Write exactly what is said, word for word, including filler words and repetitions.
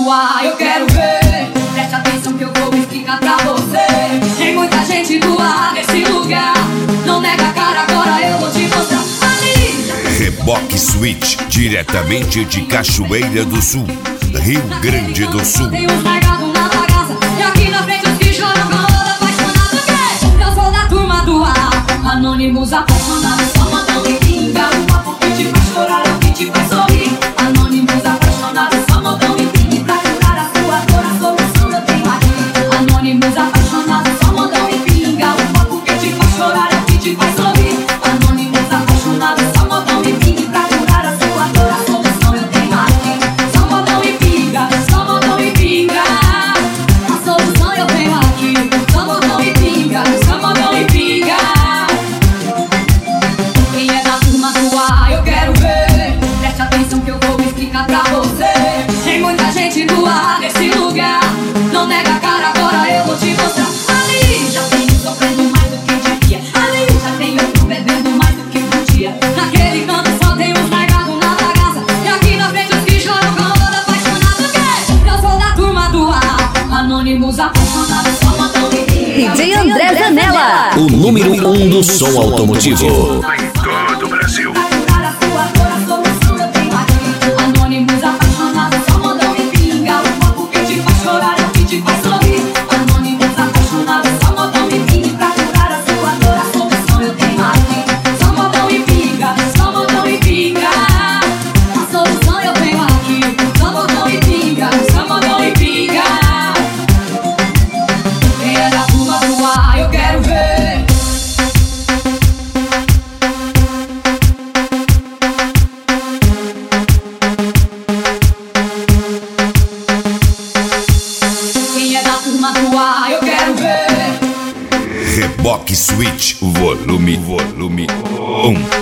do ar, eu quero ver. Preste atenção que eu vou explicar pra você. Tem muita gente do ar nesse lugar. Não nega a cara, agora eu vou te mostrar. Ali. Reboque Switch, diretamente de Cachoeira do Sul, Rio Grande do Sul. Tem uns largados na bagaça, e aqui na frente os que choram com outra apaixonada. Que eu sou da turma do ar, anônimos apaixonados, só mandam me pinga. Um papo que te faz chorar, o que te faz sorrir. Anônimos apaixonados, só mandam me pinga. Pra curar a sua dor, a solução eu tenho aqui. Anônimos apaixonados, só mandam me pinga. Um papo que te faz chorar, o que te faz sorrir. Anônimos apaixonados, só mandam me pinga. Pra curar a sua dor, a solução eu tenho aqui. Só mandam me pinga, só mandam me pinga. A solução eu tenho aqui. Só mandam me pinga, só mandam me pinga. Quem é da turma do ar, eu quero ver. Preste atenção que eu vou explicar pra você. Tem muita gente do ar nesse lugar. Não nega a cara, agora eu vou te mostrar. Ali já tem um sofrendo mais do que devia. Ali já tem outro bebendo mais do que podia. Naquele canto só tem uns largados na bagaça, e aqui na frente os que choram com outra apaixonada. Que eu sou da turma do ar, anônimos apaixonados, só mandam me pinga. D J André Zanella, o número um do som automotivo. Em todo o Brasil. Pra curar a sua dor, a solução eu tenho aqui. Anônimos apaixonados, só mandam me pinga. Um papo que te faz chorar, o que te faz sorrir. Anônimos apaixonados, só mandam me pinga. Pra curar a sua dor, a solução eu tenho aqui. Só mandam me pinga, só mandam me pinga. A solução eu tenho aqui. Só mandam me pinga, só mandam me pinga. Quem é da turma do ar, eu quero ver. Quem é da turma do ar, eu quero ver. Reboque Switch, volume, volume um.